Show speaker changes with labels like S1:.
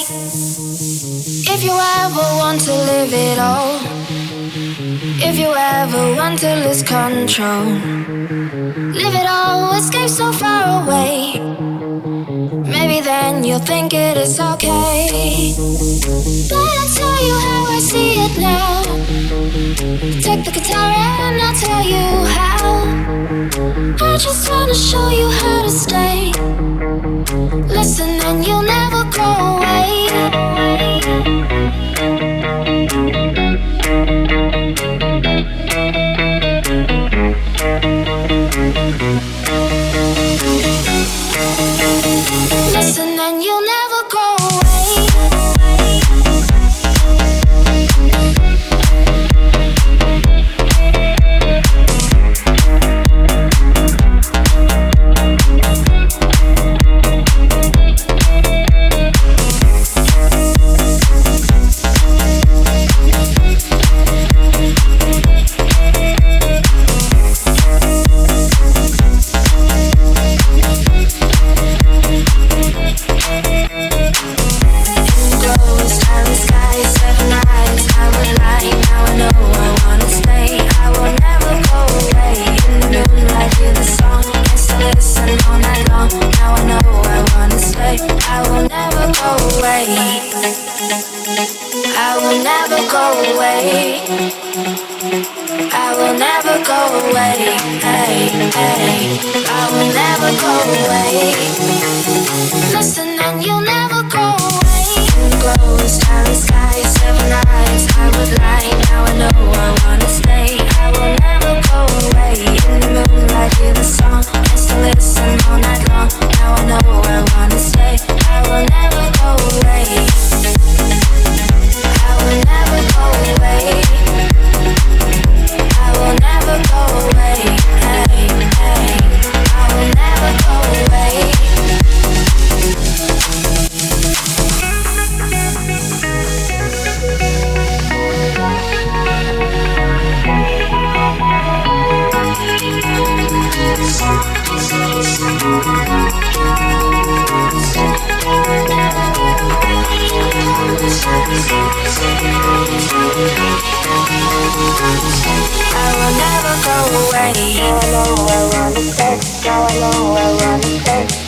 S1: If you ever want to live it all, if you ever want to lose control, live it all, escape so far away. Maybe then you'll think it is okay. But I'll tell you how I see it now. Take the guitar and I'll tell you how. I just wanna show you how to stay. Listen and you'll never go away. Listen and you'll never go away. I will never go away. Now I know where I wanna stay. Now I know where I wanna stay.